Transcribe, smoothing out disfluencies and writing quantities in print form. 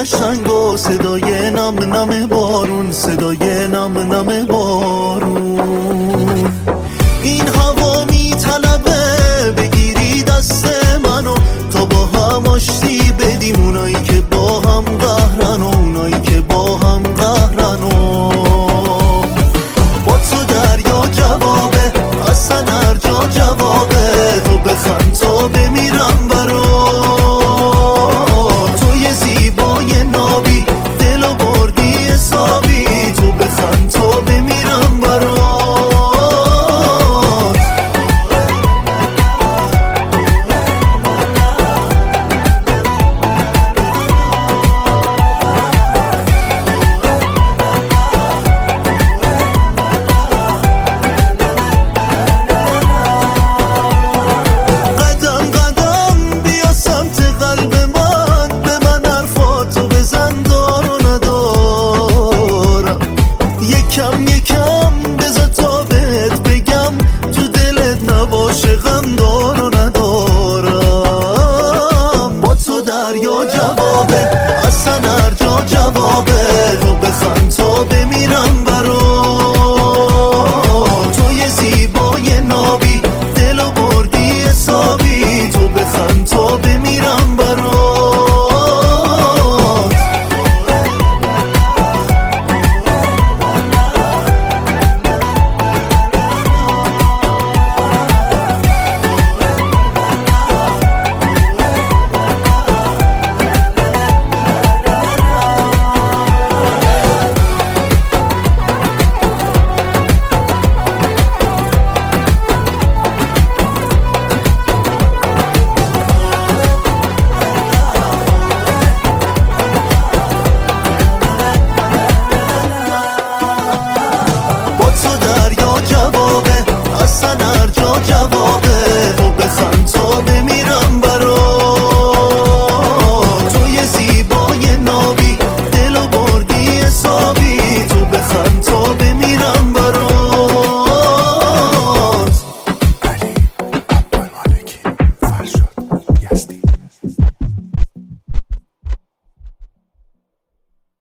قشنگ و صدای نم نم بارون، صدای نم نم بارون. این هوا میطلبه بگیری دست منو تا با هم آشتی بدیم، اونایی که با هم قهرن و اونایی که با هم قهرن. با تو دریا جوابه، اصلا هر جا جوابه، تو بخند تا بمیرم برات. توی زیبای نابی دلو بردی حسابی، تو بخند تا بمیرم برات. یکم یکم بذار تا بهت بگم، تو دلت نباشه غم دار و ندارم. با تو دریا جوابه، اصلا هر جا جوابه، تو بخند تا بمیرم برات. توی زیبای نابی دلو بردی حسابی، تو بخند تا بمیرم برات. اصلا هر جا جوابه، تو بخند تا بمیرم برات. توی زیبای نابی دلو بردی حسابی، تو بخند تا بمیرم